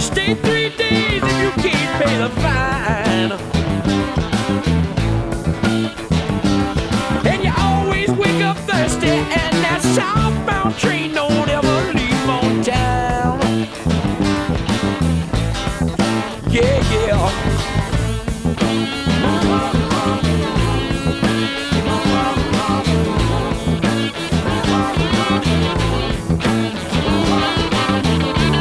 stay 3 days if you can't pay the fine. And you always wake up thirsty, and that southbound train don't ever leave on town. Yeah, yeah.